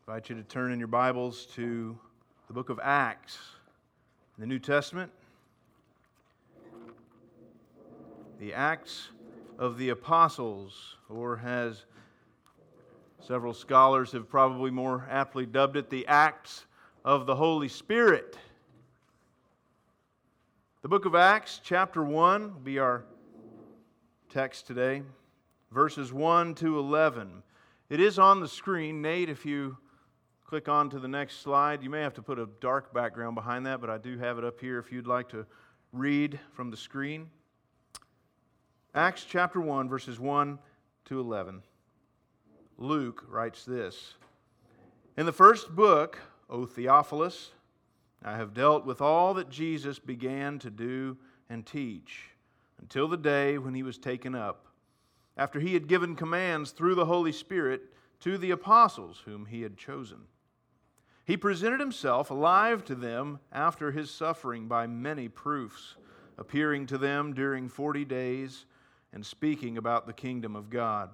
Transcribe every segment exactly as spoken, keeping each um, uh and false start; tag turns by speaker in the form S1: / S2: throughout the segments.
S1: I invite you to turn in your Bibles to the book of Acts in the New Testament. The Acts of the Apostles, or as several scholars have probably more aptly dubbed it, the Acts of the Holy Spirit. The book of Acts, chapter one, will be our text today, verses one to eleven. It is on the screen. Nate, if you click on to the next slide, you may have to put a dark background behind that, but I do have it up here if you'd like to read from the screen. Acts chapter one, verses one to eleven. Luke writes this: In the first book, O Theophilus, I have dealt with all that Jesus began to do and teach, until the day when he was taken up, after he had given commands through the Holy Spirit to the apostles whom he had chosen. He presented himself alive to them after his suffering by many proofs, appearing to them during forty days and speaking about the kingdom of God.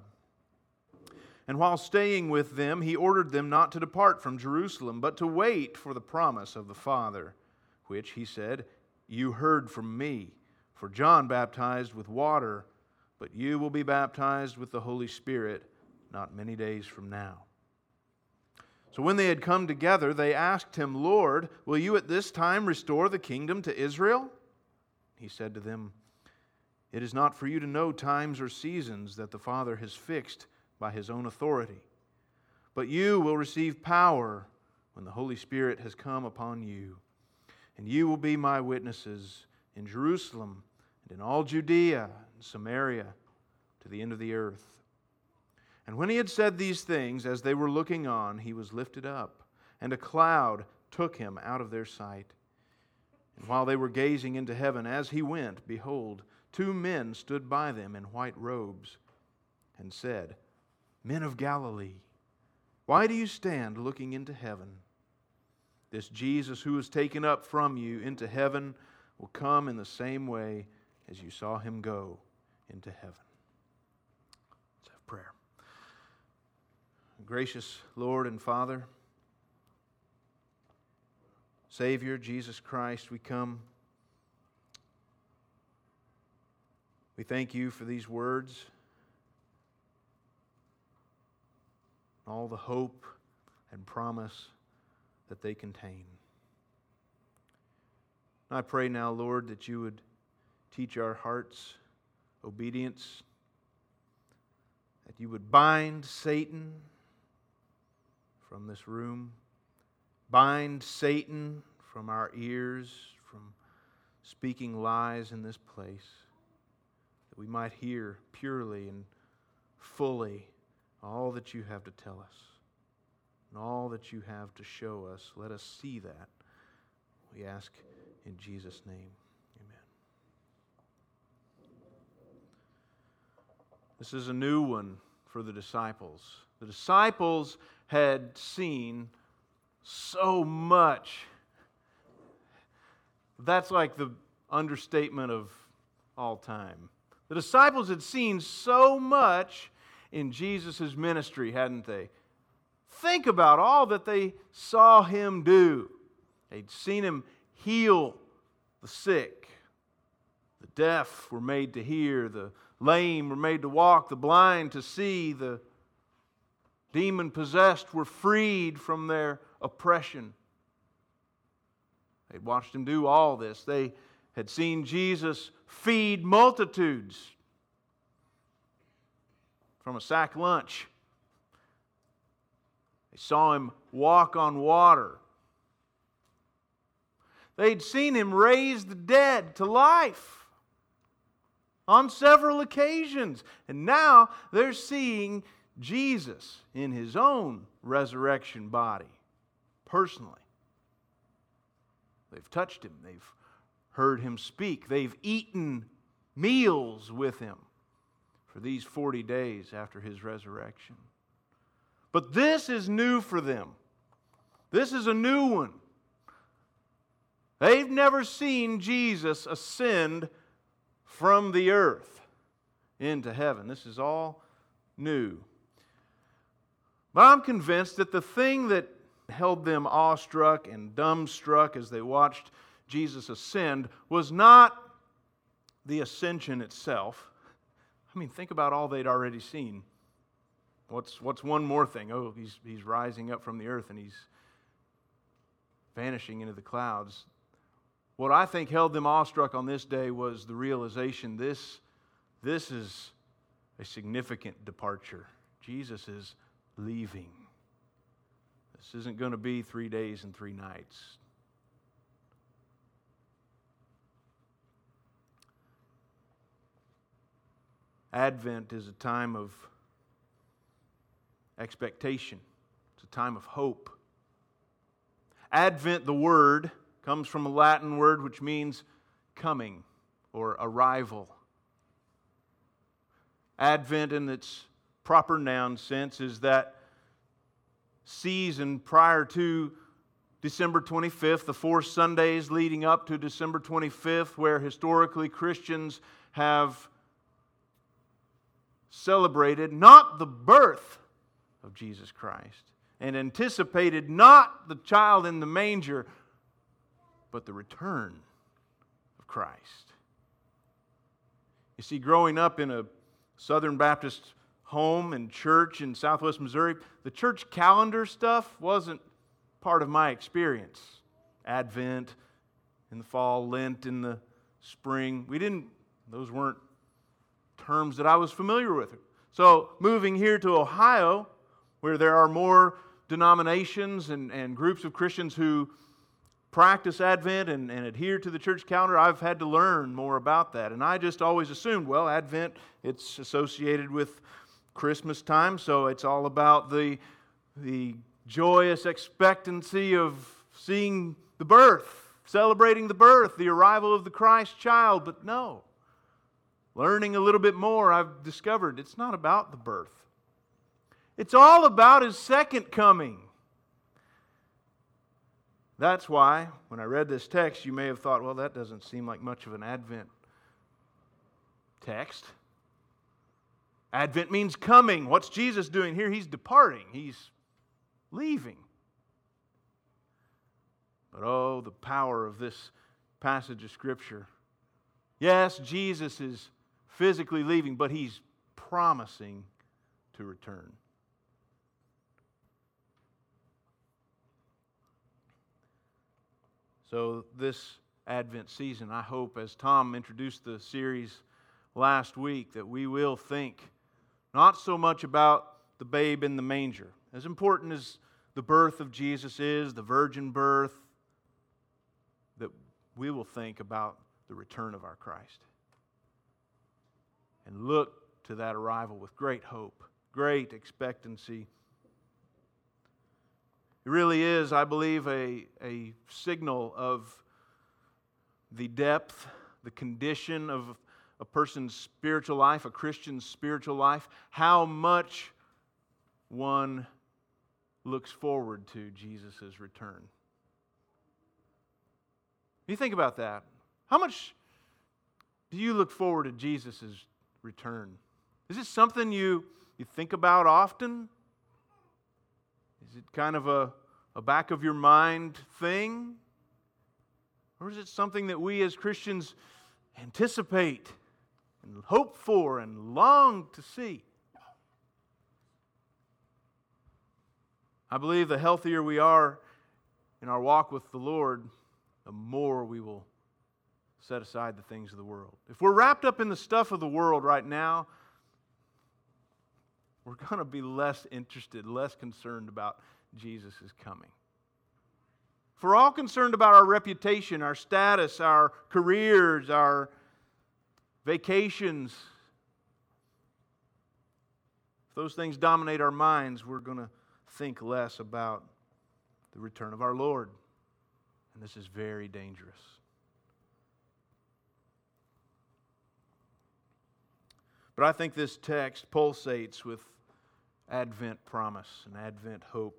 S1: And while staying with them, he ordered them not to depart from Jerusalem, but to wait for the promise of the Father, which, he said, you heard from me. For John baptized with water, but you will be baptized with the Holy Spirit not many days from now. So when they had come together, they asked him, Lord, will you at this time restore the kingdom to Israel? He said to them, It is not for you to know times or seasons that the Father has fixed by his own authority, but you will receive power when the Holy Spirit has come upon you, and you will be my witnesses in Jerusalem and in all Judea and Samaria to the end of the earth. And when he had said these things, as they were looking on, he was lifted up, and a cloud took him out of their sight. And while they were gazing into heaven as he went, behold, two men stood by them in white robes, and said, Men of Galilee, why do you stand looking into heaven? This Jesus who was taken up from you into heaven will come in the same way as you saw him go into heaven. Let's have prayer. Gracious Lord and Father, Savior Jesus Christ, we come. We thank you for these words, all the hope and promise that they contain. I pray now, Lord, that you would teach our hearts obedience, that you would bind Satan from this room, bind Satan from our ears, from speaking lies in this place, that we might hear purely and fully all that you have to tell us and all that you have to show us. Let us see that. We ask in Jesus' name. Amen. This is a new one for the disciples. The disciples had seen so much. That's like the understatement of all time. The disciples had seen so much in Jesus' ministry, hadn't they? Think about all that they saw him do. They'd seen him heal the sick. The deaf were made to hear. The lame were made to walk. The blind to see. The demon-possessed were freed from their oppression. They'd watched him do all this. They had seen Jesus feed multitudes from a sack lunch. They saw him walk on water. They'd seen him raise the dead to life on several occasions. And now they're seeing Jesus in his own resurrection body, personally. They've touched him. They've heard him speak. They've eaten meals with him for these forty days after his resurrection. But this is new for them. This is a new one. They've never seen Jesus ascend from the earth into heaven. This is all new. But I'm convinced that the thing that held them awestruck and dumbstruck as they watched Jesus ascend was not the ascension itself. I mean, think about all they'd already seen. What's what's one more thing? Oh, he's he's rising up from the earth and he's vanishing into the clouds. What I think held them awestruck on this day was the realization this, this is a significant departure. Jesus is leaving. This isn't going to be three days and three nights. Advent is a time of expectation. It's a time of hope. Advent, the word, comes from a Latin word which means coming or arrival. Advent in its proper noun sense is that season prior to December twenty-fifth, the four Sundays leading up to December twenty-fifth, where historically Christians have celebrated not the birth of Jesus Christ and anticipated not the child in the manger, but the return of Christ. You see, growing up in a Southern Baptist home and church in Southwest Missouri, the church calendar stuff wasn't part of my experience. Advent in the fall, Lent in the spring. We didn't, those weren't terms that I was familiar with. So moving here to Ohio, where there are more denominations and, and groups of Christians who practice Advent and, and adhere to the church calendar, I've had to learn more about that. And I just always assumed, well, Advent, it's associated with Christmas time, so it's all about the, the joyous expectancy of seeing the birth, celebrating the birth, the arrival of the Christ child. But no, learning a little bit more, I've discovered it's not about the birth. It's all about His second coming. That's why, when I read this text, you may have thought, well, that doesn't seem like much of an Advent text. Advent means coming. What's Jesus doing here? He's departing. He's leaving. But oh, the power of this passage of Scripture. Yes, Jesus is physically leaving, but He's promising to return. So this Advent season, I hope, as Tom introduced the series last week, that we will think not so much about the babe in the manger. As important as the birth of Jesus is, the virgin birth, that we will think about the return of our Christ. And look to that arrival with great hope, great expectancy. It really is, I believe, a, a signal of the depth, the condition of a person's spiritual life, a Christian's spiritual life, how much one looks forward to Jesus' return. You think about that. How much do you look forward to Jesus' return? Is it something you, you think about often? Is it kind of a, a back of your mind thing? Or is it something that we as Christians anticipate and hope for and long to see? I believe the healthier we are in our walk with the Lord, the more we will set aside the things of the world. If we're wrapped up in the stuff of the world right now, we're going to be less interested, less concerned about Jesus' coming. If we're all concerned about our reputation, our status, our careers, our vacations, if those things dominate our minds, we're going to think less about the return of our Lord. And this is very dangerous. But I think this text pulsates with Advent promise and Advent hope.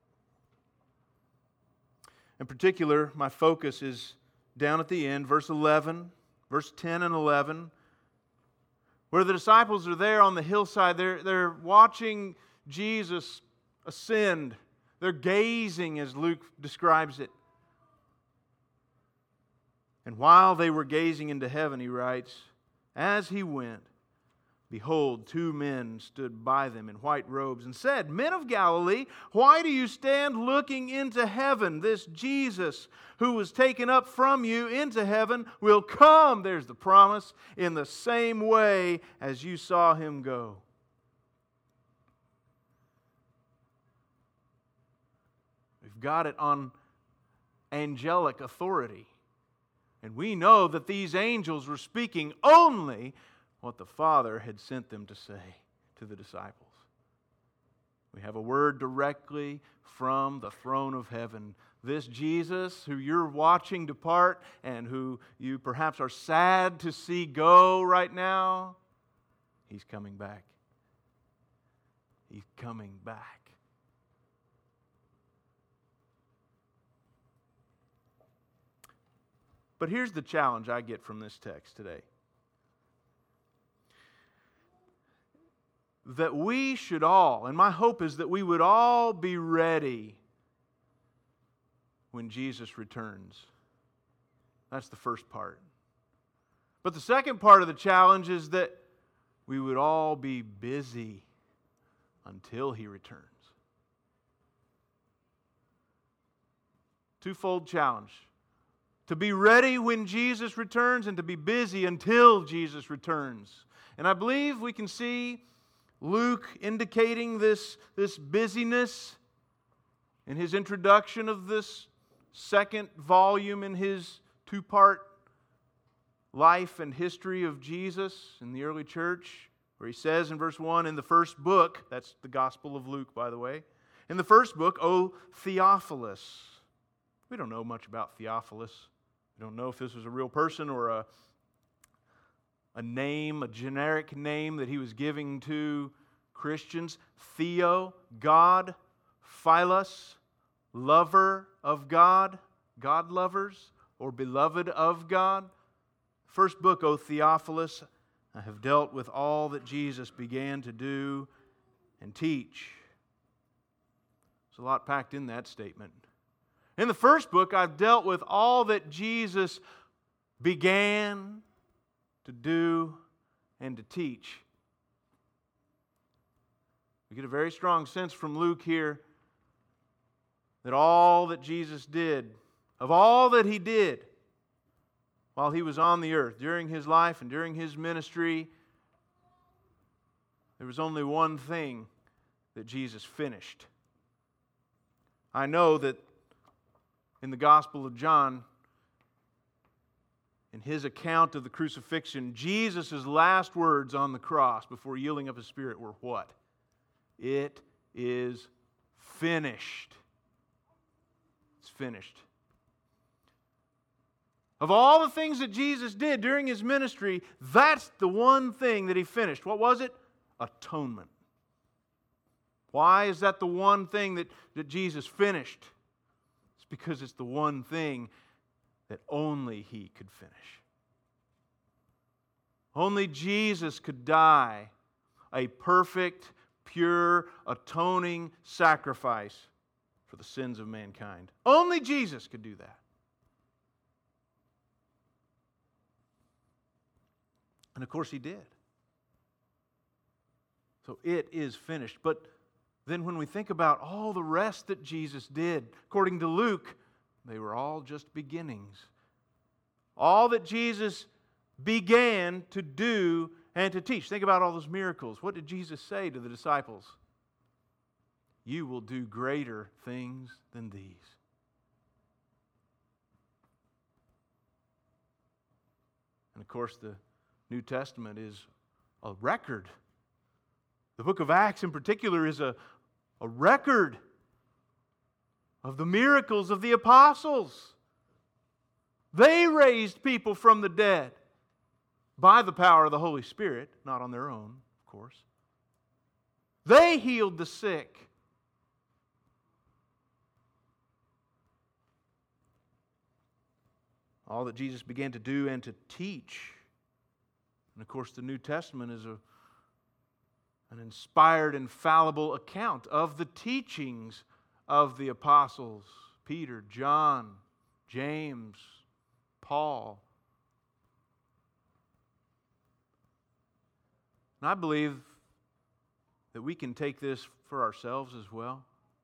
S1: In particular, my focus is down at the end, verse eleven, verse ten and eleven, where the disciples are there on the hillside. They're, they're watching Jesus ascend. They're gazing, as Luke describes it. And while they were gazing into heaven, he writes, as he went, behold, two men stood by them in white robes and said, Men of Galilee, why do you stand looking into heaven? This Jesus who was taken up from you into heaven will come, there's the promise, in the same way as you saw him go. We've got it on angelic authority. And we know that these angels were speaking only what the Father had sent them to say to the disciples. We have a word directly from the throne of heaven. This Jesus, who you're watching depart and who you perhaps are sad to see go right now, He's coming back. He's coming back. But here's the challenge I get from this text today. That we should all, and my hope is that we would all be ready when Jesus returns. That's the first part. But the second part of the challenge is that we would all be busy until He returns. Twofold challenge. To be ready when Jesus returns and to be busy until Jesus returns. And I believe we can see Luke indicating this, this busyness in his introduction of this second volume in his two-part life and history of Jesus in the early church, where he says in verse one, in the first book, that's the Gospel of Luke, by the way, in the first book, O Theophilus. We don't know much about Theophilus. We don't know if this was a real person or a, a name, a generic name that he was giving to Christians. Theo, God, Philos, lover of God, God lovers, or beloved of God. First book, O Theophilus, I have dealt with all that Jesus began to do and teach. There's a lot packed in that statement. In the first book, I've dealt with all that Jesus began to do and to teach. We get a very strong sense from Luke here that all that Jesus did, of all that He did while He was on the earth, during His life and during His ministry, there was only one thing that Jesus finished. I know that in the Gospel of John, in his account of the crucifixion, Jesus' last words on the cross before yielding up His Spirit were what? It is finished. It's finished. Of all the things that Jesus did during His ministry, that's the one thing that He finished. What was it? Atonement. Why is that the one thing that, that Jesus finished? It's because it's the one thing that only He could finish. Only Jesus could die a perfect, pure, atoning sacrifice for the sins of mankind. Only Jesus could do that. And of course He did. So it is finished. But then when we think about all the rest that Jesus did, according to Luke, they were all just beginnings. All that Jesus began to do and to teach. Think about all those miracles. What did Jesus say to the disciples? You will do greater things than these. And of course, the New Testament is a record. The book of Acts in particular is a, a record of the miracles of the apostles. They raised people from the dead by the power of the Holy Spirit, not on their own, of course. They healed the sick. All that Jesus began to do and to teach. And of course, the New Testament is a an inspired, infallible account of the teachings of the apostles, Peter, John, James, Paul. And I believe that we can take this for ourselves as well.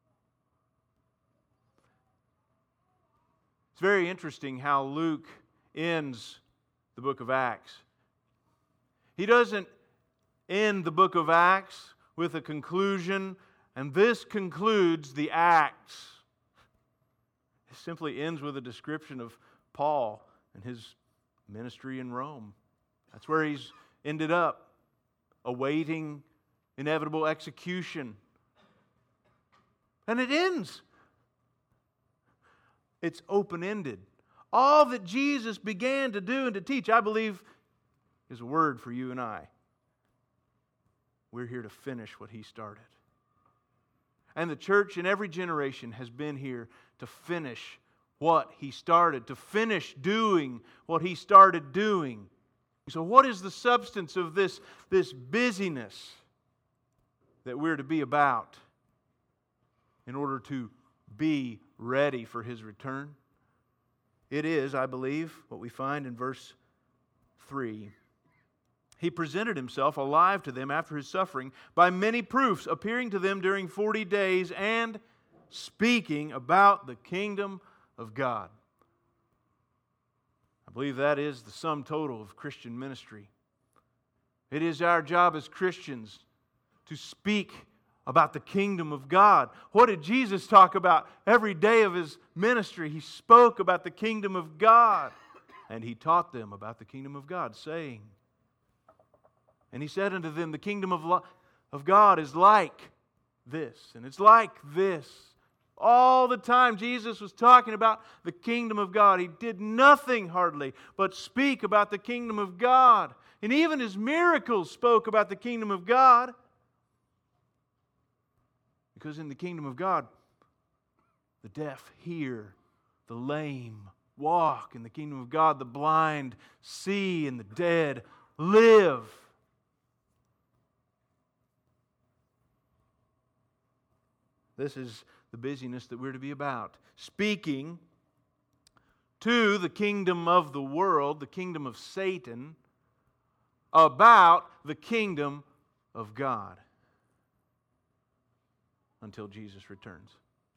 S1: It's very interesting how Luke ends the book of Acts. He doesn't end the book of Acts with a conclusion, and this concludes the Acts. It simply ends with a description of Paul and his ministry in Rome. That's where he's ended up, awaiting inevitable execution. And it ends. It's open-ended. All that Jesus began to do and to teach, I believe, is a word for you and I. We're here to finish what He started. And the church in every generation has been here to finish what He started, to finish doing what He started doing. So what is the substance of this, this busyness that we're to be about in order to be ready for His return? It is, I believe, what we find in verse three. He presented Himself alive to them after His suffering by many proofs, appearing to them during forty days and speaking about the kingdom of God. I believe that is the sum total of Christian ministry. It is our job as Christians to speak about the kingdom of God. What did Jesus talk about every day of His ministry? He spoke about the kingdom of God, and He taught them about the kingdom of God, saying, and He said unto them, the kingdom of, lo- of God is like this, and it's like this. All the time Jesus was talking about the kingdom of God. He did nothing hardly but speak about the kingdom of God. And even His miracles spoke about the kingdom of God. Because in the kingdom of God, the deaf hear, the lame walk. In the kingdom of God, the blind see, and the dead live. This is the busyness that we're to be about. Speaking to the kingdom of the world, the kingdom of Satan, about the kingdom of God until Jesus returns.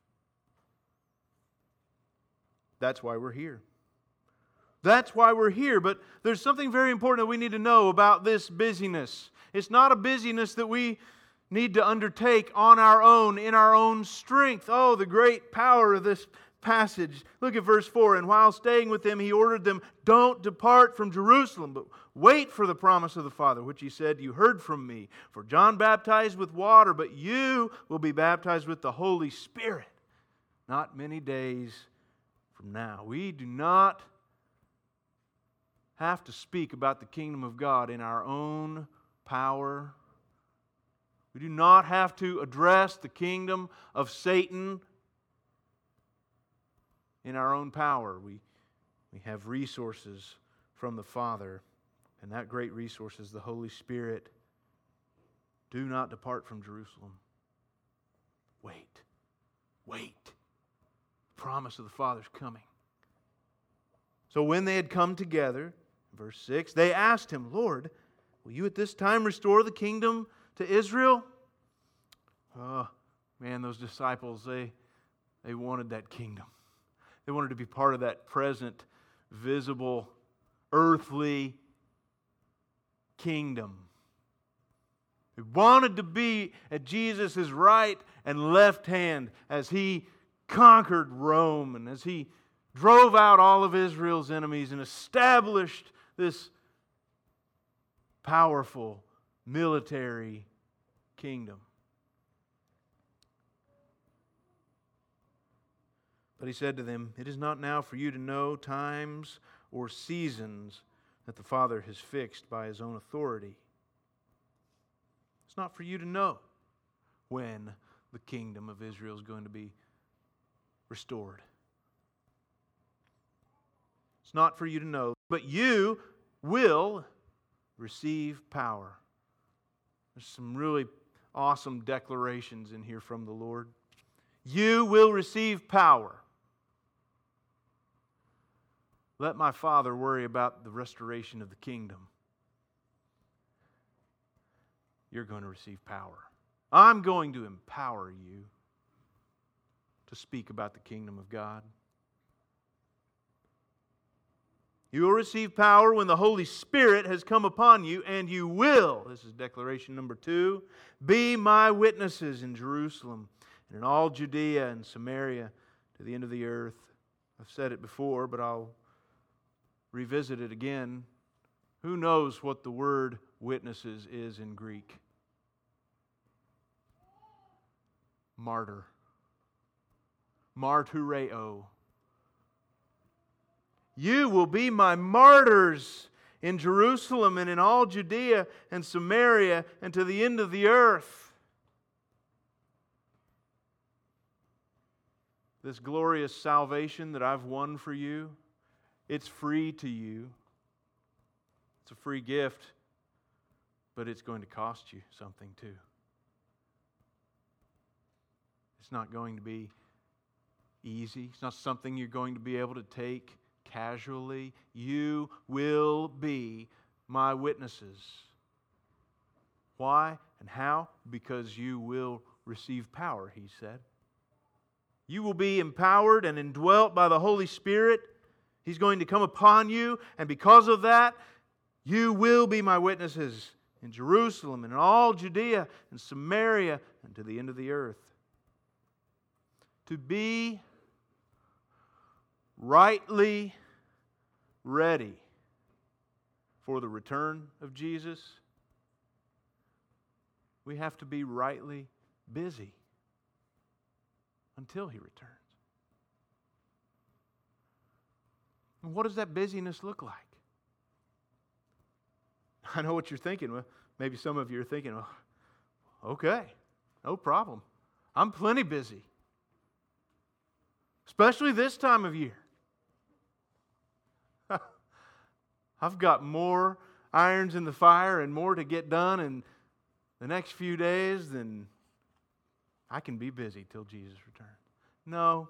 S1: That's why we're here. That's why we're here. But there's something very important that we need to know about this busyness. It's not a busyness that we need to undertake on our own, in our own strength. Oh, the great power of this passage. Look at verse four. And while staying with them, He ordered them, don't depart from Jerusalem, but wait for the promise of the Father, which He said, you heard from me. For John baptized with water, but you will be baptized with the Holy Spirit not many days from now. We do not have to speak about the kingdom of God in our own power. We do not have to address the kingdom of Satan in our own power. We, we have resources from the Father, and that great resource is the Holy Spirit. Do not depart from Jerusalem. Wait. Wait. The promise of the Father's coming. So when they had come together, verse six, they asked Him, Lord, will you at this time restore the kingdom to Israel? Oh, man, those disciples, they, they wanted that kingdom. They wanted to be part of that present, visible, earthly kingdom. They wanted to be at Jesus' right and left hand as He conquered Rome and as He drove out all of Israel's enemies and established this powerful military kingdom. But He said to them, it is not now for you to know times or seasons that the Father has fixed by His own authority. It's not for you to know when the kingdom of Israel is going to be restored. It's not for you to know, but you will receive power. There's some really awesome declarations in here from the Lord. You will receive power. Let my Father worry about the restoration of the kingdom. You're going to receive power. I'm going to empower you to speak about the kingdom of God. You will receive power when the Holy Spirit has come upon you, and you will, this is declaration number two, be my witnesses in Jerusalem and in all Judea and Samaria to the end of the earth. I've said it before, but I'll revisit it again. Who knows what the word witnesses is in Greek? Martyr. Martyreo. You will be my martyrs in Jerusalem and in all Judea and Samaria and to the end of the earth. This glorious salvation that I've won for you, it's free to you. It's a free gift, but it's going to cost you something too. It's not going to be easy. It's not something you're going to be able to take casually. You will be my witnesses. Why and how? Because you will receive power, he said. You will be empowered and indwelt by the Holy Spirit. He's going to come upon you, and because of that, you will be my witnesses in Jerusalem and in all Judea and Samaria and to the end of the earth. To be rightly ready for the return of Jesus, we have to be rightly busy until He returns. And what does that busyness look like? I know what you're thinking. Well, maybe some of you are thinking, well, okay, no problem. I'm plenty busy. Especially this time of year. I've got more irons in the fire and more to get done in the next few days than I can be busy till Jesus returns. No.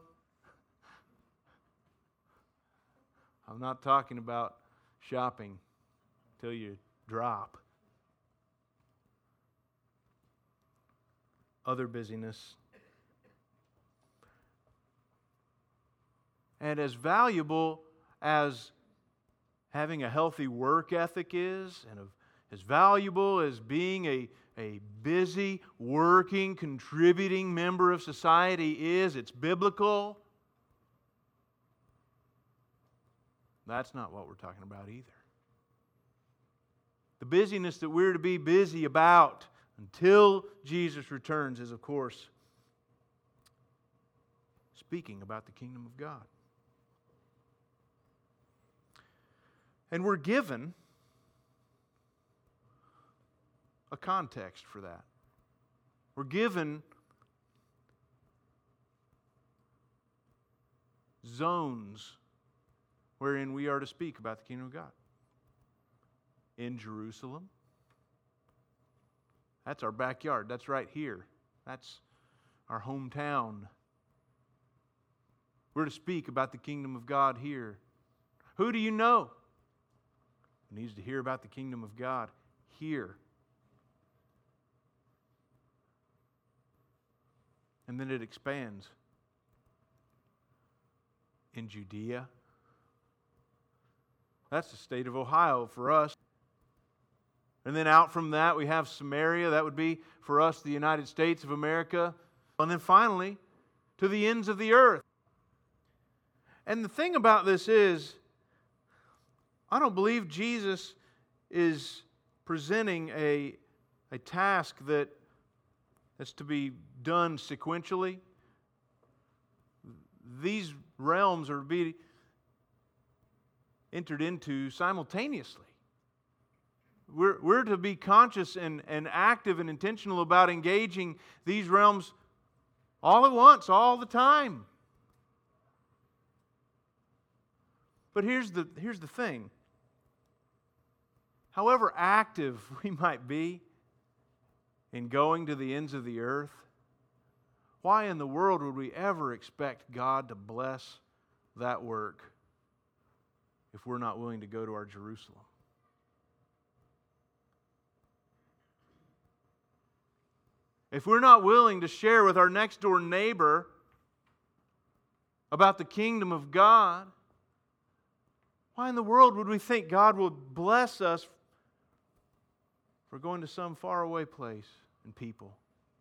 S1: I'm not talking about shopping till you drop. Other busyness. And as valuable as having a healthy work ethic is, and as valuable as being a, a busy, working, contributing member of society is, it's biblical. That's not what we're talking about either. The busyness that we're to be busy about until Jesus returns is, of course, speaking about the kingdom of God. And we're given a context for that. We're given zones wherein we are to speak about the kingdom of God. In Jerusalem. That's our backyard. That's right here. That's our hometown. We're to speak about the kingdom of God here. Who do you know who needs to hear about the kingdom of God here? And then it expands. In Judea. That's the state of Ohio for us. And then out from that we have Samaria. That would be for us the United States of America. And then finally to the ends of the earth. And the thing about this is, I don't believe Jesus is presenting a, a task that that's to be done sequentially. These realms are to be entered into simultaneously. We're, we're to be conscious and, and active and intentional about engaging these realms all at once, all the time. But here's the, here's the thing. However active we might be, in going to the ends of the earth, why in the world would we ever expect God to bless that work if we're not willing to go to our Jerusalem? If we're not willing to share with our next door neighbor about the kingdom of God, why in the world would we think God will bless us for going to some faraway place and people?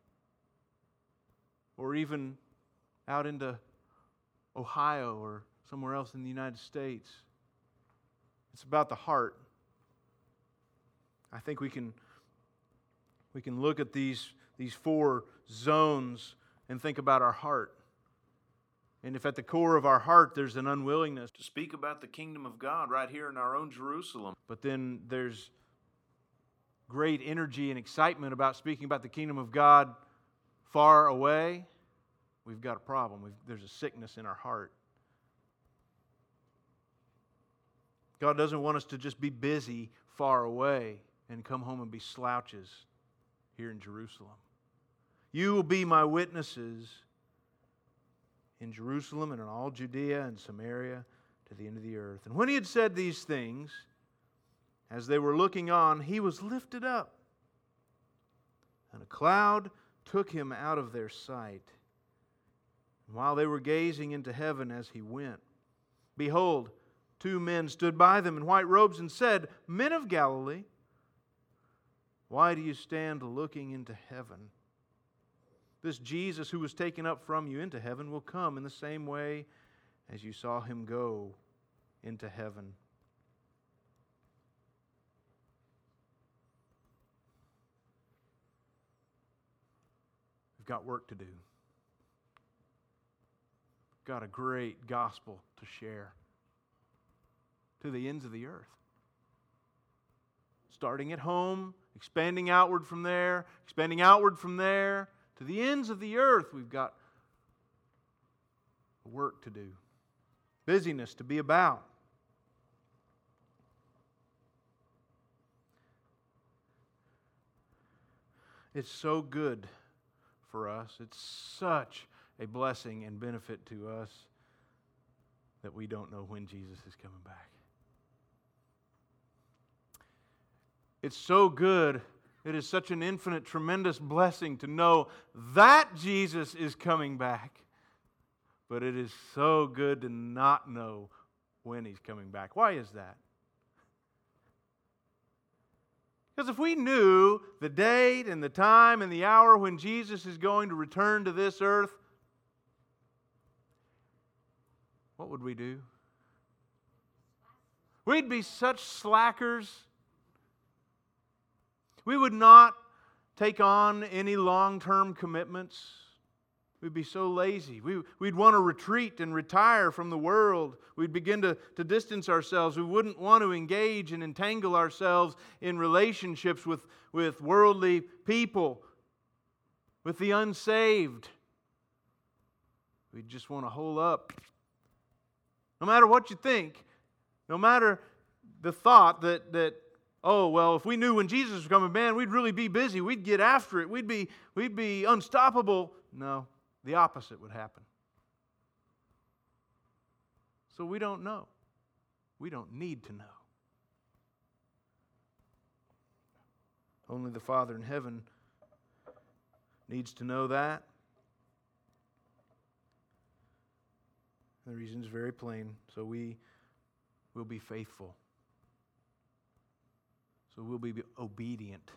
S1: Or even out into Ohio or somewhere else in the United States. It's about the heart. I think we can, we can look at these, these four zones and think about our heart. And if at the core of our heart there's an unwillingness to speak about the kingdom of God right here in our own Jerusalem, but then there's great energy and excitement about speaking about the kingdom of God far away, we've got a problem. We've, there's a sickness in our heart. God doesn't want us to just be busy far away and come home and be slouches here in Jerusalem. You will be my witnesses in Jerusalem and in all Judea and Samaria to the end of the earth. And when he had said these things, as they were looking on, he was lifted up, and a cloud took him out of their sight. And while they were gazing into heaven as he went, behold, two men stood by them in white robes and said, Men of Galilee, why do you stand looking into heaven? This Jesus who was taken up from you into heaven will come in the same way as you saw him go into heaven. We've got work to do. We've got a great gospel to share to the ends of the earth. Starting at home, expanding outward from there, expanding outward from there, to the ends of the earth, we've got work to do. Busyness to be about. It's so good for us. It's such a blessing and benefit to us that we don't know when Jesus is coming back. It's so good. It is such an infinite, tremendous blessing to know that Jesus is coming back. But it is so good to not know when He's coming back. Why is that? Because if we knew the date and the time and the hour when Jesus is going to return to this earth, what would we do? We'd be such slackers. We would not take on any long-term commitments. We'd be so lazy. We, we'd want to retreat and retire from the world. We'd begin to, to distance ourselves. We wouldn't want to engage and entangle ourselves in relationships with, with worldly people, with the unsaved. We'd just want to hole up. No matter what you think, no matter the thought that, that oh, well, if we knew when Jesus was coming, man, we'd really be busy. We'd get after it. We'd be, we'd be unstoppable. No, the opposite would happen. So we don't know. We don't need to know. Only the Father in heaven needs to know that. The reason is very plain. So we will be faithful. So we'll be obedient.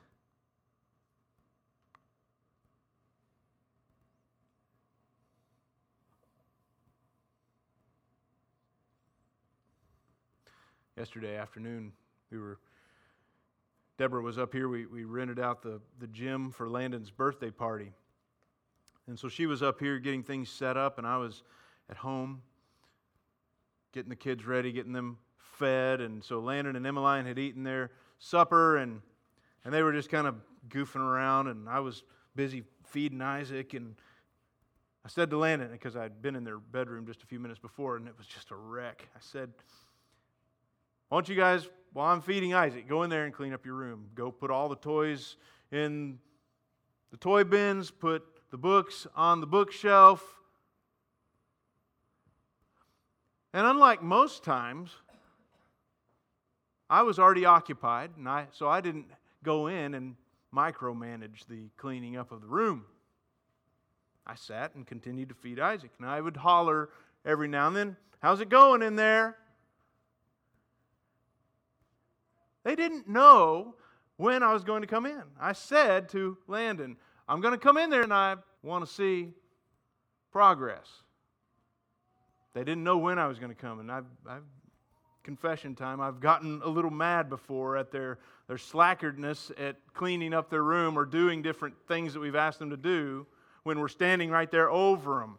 S1: Yesterday afternoon, we were, Deborah was up here. We, we rented out the, the gym for Landon's birthday party. And so she was up here getting things set up, and I was at home getting the kids ready, getting them fed. And so Landon and Emmeline had eaten their supper, and and they were just kind of goofing around, and I was busy feeding Isaac, and I said to Landon, because I'd been in their bedroom just a few minutes before, and it was just a wreck. I said, why don't you guys, while I'm feeding Isaac, go in there and clean up your room. Go put all the toys in the toy bins, put the books on the bookshelf. And unlike most times, I was already occupied, and I, so I didn't go in and micromanage the cleaning up of the room. I sat and continued to feed Isaac, and I would holler every now and then, "How's it going in there?" They didn't know when I was going to come in. I said to Landon, "I'm going to come in there and I want to see progress." They didn't know when I was going to come, and I've, I've confession time, I've gotten a little mad before at their, their slackerness at cleaning up their room or doing different things that we've asked them to do when we're standing right there over them.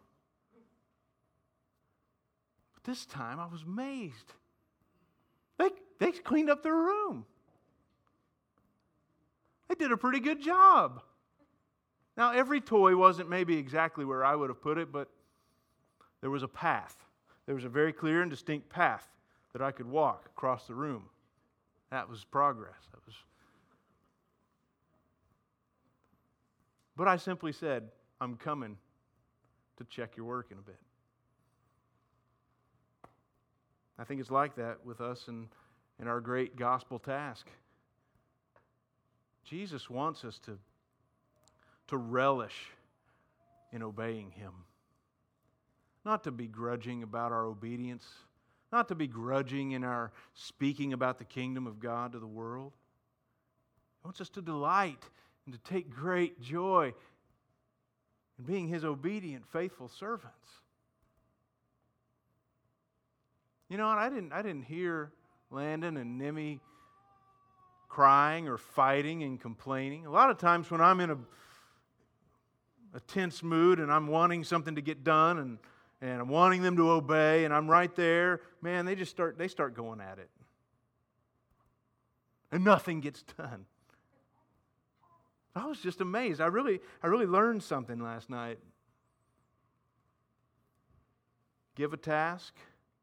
S1: But this time I was amazed. They, they cleaned up their room. They did a pretty good job. Now, every toy wasn't maybe exactly where I would have put it, but there was a path. There was a very clear and distinct path that I could walk across the room. That was progress. That was. But I simply said, "I'm coming to check your work in a bit." I think it's like that with us and in our great gospel task. Jesus wants us to, to relish in obeying Him. Not to be grudging about our obedience, not to be grudging in our speaking about the kingdom of God to the world. He wants us to delight and to take great joy in being His obedient, faithful servants. You know what? I didn't, I didn't hear Landon and Nimmy crying or fighting and complaining. A lot of times when I'm in a, a tense mood and I'm wanting something to get done and And I'm wanting them to obey, and I'm right there. Man, they just start, they start going at it. And nothing gets done. I was just amazed. I really, I really learned something last night. Give a task.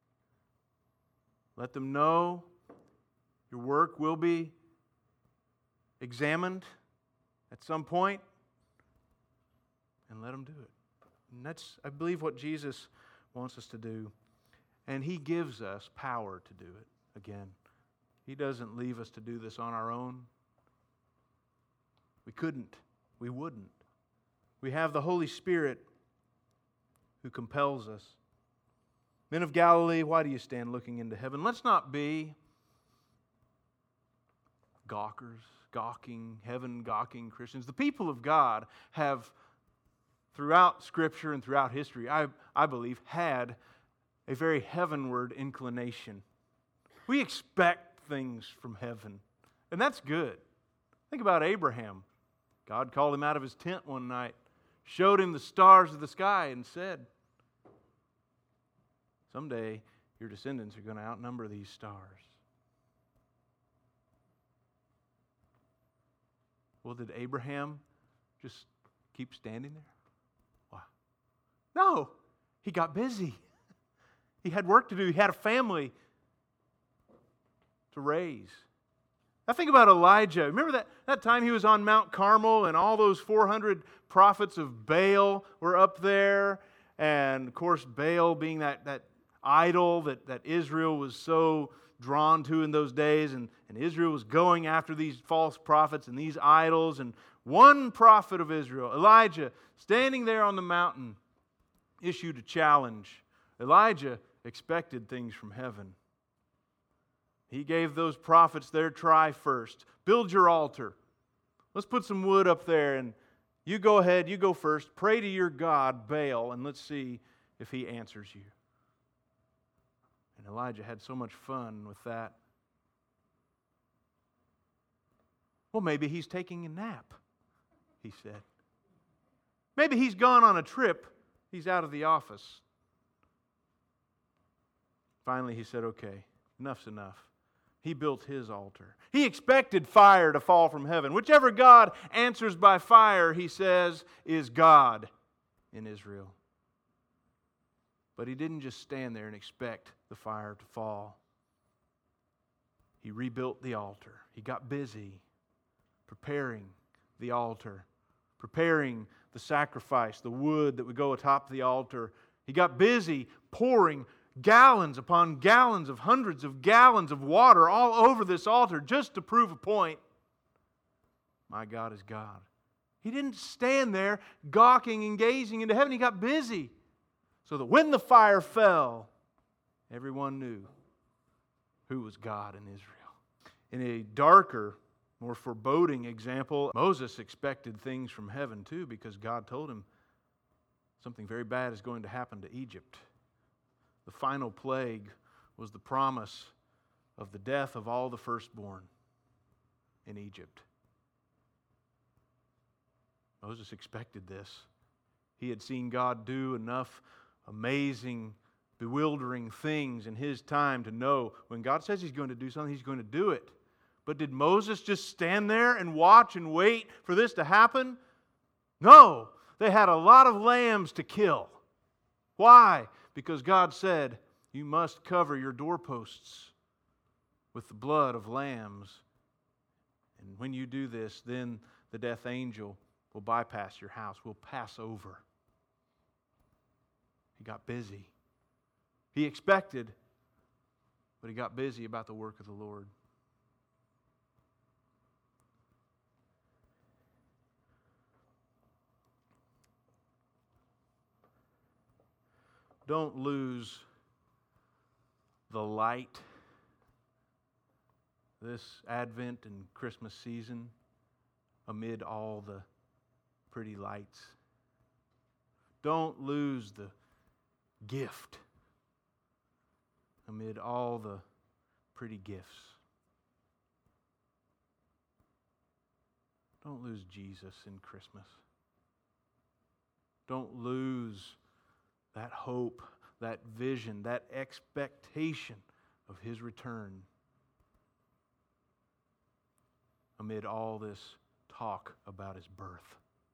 S1: Let them know your work will be examined at some point, and let them do it. And that's, I believe, what Jesus wants us to do. And He gives us power to do it. Again, He doesn't leave us to do this on our own. We couldn't. We wouldn't. We have the Holy Spirit who compels us. Men of Galilee, why do you stand looking into heaven? Let's not be gawkers, gawking, heaven-gawking Christians. The people of God have, throughout Scripture and throughout history, I, I believe, had a very heavenward inclination. We expect things from heaven, and that's good. Think about Abraham. God called him out of his tent one night, showed him the stars of the sky, and said, "Someday your descendants are going to outnumber these stars." Well, did Abraham just keep standing there? Why? No, he got busy. He had work to do. He had a family to raise. Now think about Elijah. Remember that, that time he was on Mount Carmel and all those four hundred prophets of Baal were up there. And of course, Baal being that, that idol that, that Israel was so drawn to in those days. And, and Israel was going after these false prophets and these idols. And one prophet of Israel, Elijah, standing there on the mountain, issued a challenge. Elijah expected things from heaven. He gave those prophets their try first. Build your altar. Let's put some wood up there and you go ahead, you go first. Pray to your God, Baal, and let's see if he answers you. And Elijah had so much fun with that. Well, maybe he's taking a nap, he said. Maybe he's gone on a trip. He's out of the office. Finally, he said, okay, enough's enough. He built his altar. He expected fire to fall from heaven. Whichever God answers by fire, he says, is God in Israel. But he didn't just stand there and expect the fire to fall. He rebuilt the altar. He got busy preparing the altar. preparing the sacrifice, the wood that would go atop the altar. He got busy pouring gallons upon gallons of hundreds of gallons of water all over this altar just to prove a point. My God is God. He didn't stand there gawking and gazing into heaven. He got busy so that when the fire fell, everyone knew who was God in Israel. In a darker, more foreboding example, Moses expected things from heaven too, because God told him something very bad is going to happen to Egypt. The final plague was the promise of the death of all the firstborn in Egypt. Moses expected this. He had seen God do enough amazing, bewildering things in his time to know when God says He's going to do something, He's going to do it. But did Moses just stand there and watch and wait for this to happen? No. They had a lot of lambs to kill. Why? Because God said, you must cover your doorposts with the blood of lambs. And when you do this, then the death angel will bypass your house, will pass over. He got busy. He expected, but he got busy about the work of the Lord. Don't lose the light this Advent and Christmas season amid all the pretty lights. Don't lose the gift amid all the pretty gifts. Don't lose Jesus in Christmas. Don't lose that hope, that vision, that expectation of His return amid all this talk about His birth.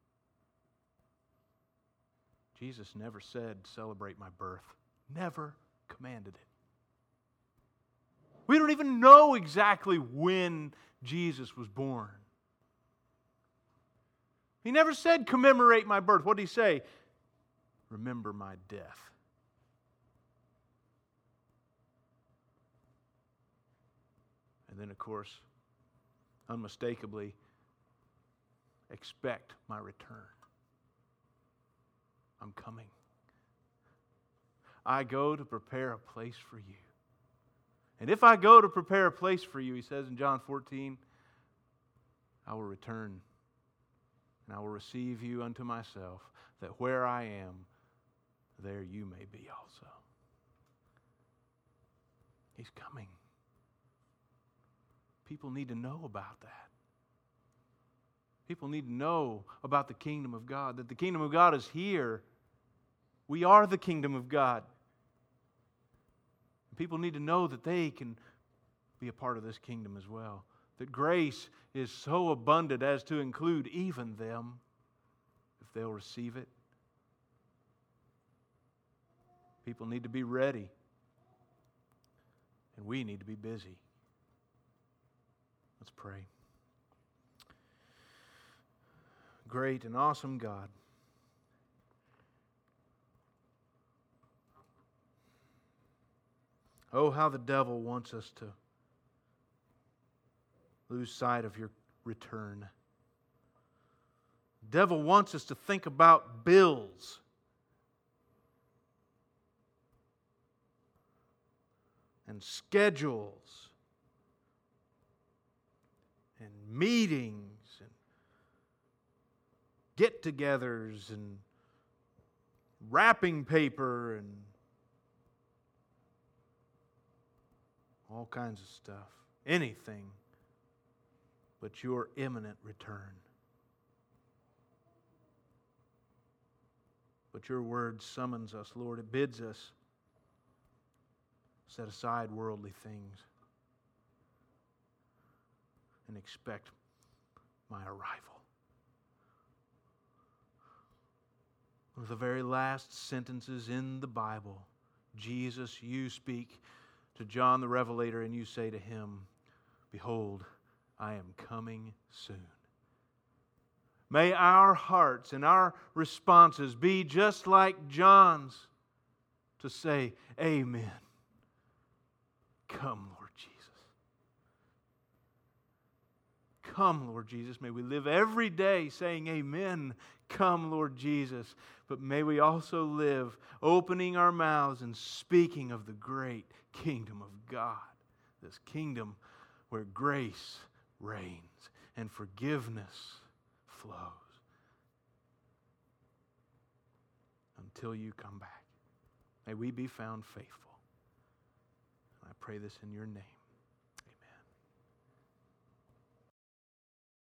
S1: Jesus never said, celebrate my birth. Never commanded it. We don't even know exactly when Jesus was born. He never said, commemorate my birth. What did He say? Remember my death. And then, of course, unmistakably, expect my return. I'm coming. I go to prepare a place for you. And if I go to prepare a place for you, He says in John fourteen, I will return and I will receive you unto myself, that where I am, there you may be also. He's coming. People need to know about that. People need to know about the kingdom of God, that the kingdom of God is here. We are the kingdom of God. People need to know that they can be a part of this kingdom as well. That grace is so abundant as to include even them, if they'll receive it. People need to be ready. And we need to be busy. Let's pray. Great and awesome God, oh, how the devil wants us to lose sight of your return. The devil wants us to think about bills. And schedules. And meetings. And get-togethers. And wrapping paper. And all kinds of stuff. Anything but your imminent return. But your word summons us, Lord. It bids us set aside worldly things and expect my arrival. One of the very last sentences in the Bible, Jesus, you speak to John the Revelator and you say to him, behold, I am coming soon. May our hearts and our responses be just like John's, to say, Amen. Come, Lord Jesus. Come, Lord Jesus. May we live every day saying, Amen. Come, Lord Jesus. But may we also live opening our mouths and speaking of the great kingdom of God. This kingdom where grace reigns and forgiveness flows. Until you come back. May we be found faithful. I pray this in your name.